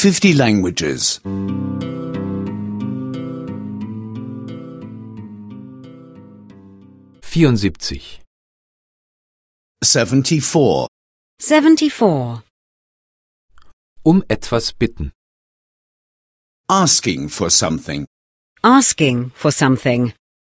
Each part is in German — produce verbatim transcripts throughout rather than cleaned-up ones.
fifty languages. vierundsiebzig. seventy-four. seventy-four. Um etwas bitten. Asking for something. Asking for something.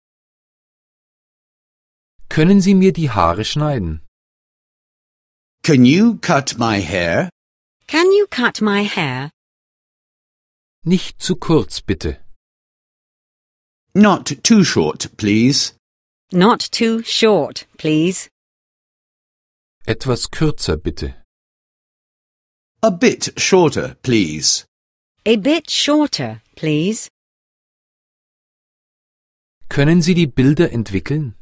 Können Sie mir die Haare schneiden? Can you cut my hair? Can you cut my hair? Nicht zu kurz, bitte. Not too short, please. Not too short, please. Etwas kürzer, bitte. A bit shorter, please. A bit shorter, please. Können Sie die Bilder entwickeln?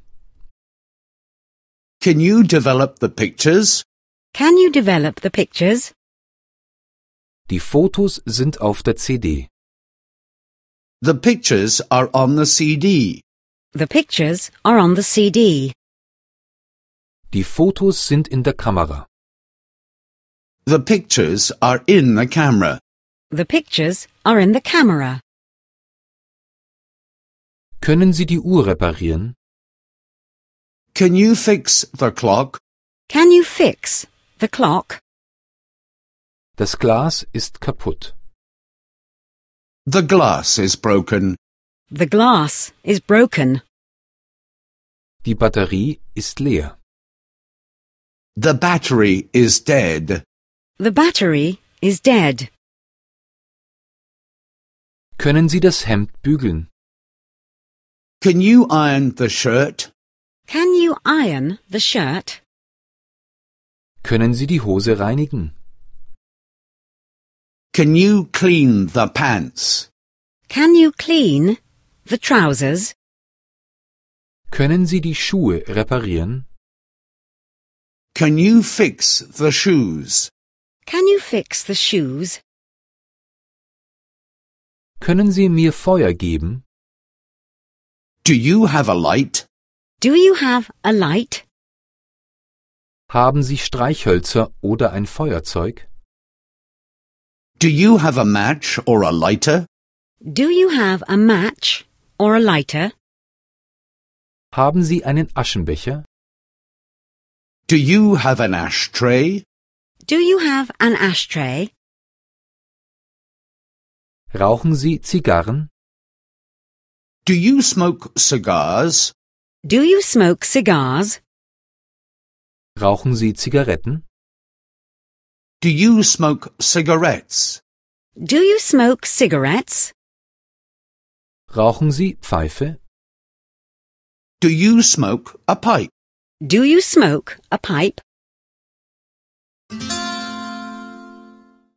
Can you develop the pictures? Can you develop the pictures? Die Fotos sind auf der C D. The pictures are on the C D. The pictures are on the C D. Die Fotos sind in der Kamera. The pictures are in the camera. The pictures are in the camera. Können Sie die Uhr reparieren? Can you fix the clock? Can you fix the clock? Das Glas ist kaputt. The glass is broken. The glass is broken. Die Batterie ist leer. The battery is dead. The battery is dead. Können Sie das Hemd bügeln? Can you iron the shirt? Can you iron the shirt? Können Sie die Hose reinigen? Can you clean the pants? Can you clean the trousers? Können Sie die Schuhe reparieren? Can you fix the shoes? Can you fix the shoes? Können Sie mir Feuer geben? Do you have a light? Do you have a light? Haben Sie Streichhölzer oder ein Feuerzeug? Do you have a match or a lighter? Do you have a match or a lighter? Haben Sie einen Aschenbecher? Do you have an ashtray? Do you have an ashtray? Rauchen Sie Zigarren? Do you smoke cigars? Do you smoke cigars? Rauchen Sie Zigaretten? Do you smoke cigarettes? Do you smoke cigarettes? Rauchen Sie Pfeife? Do you smoke a pipe? Do you smoke a pipe?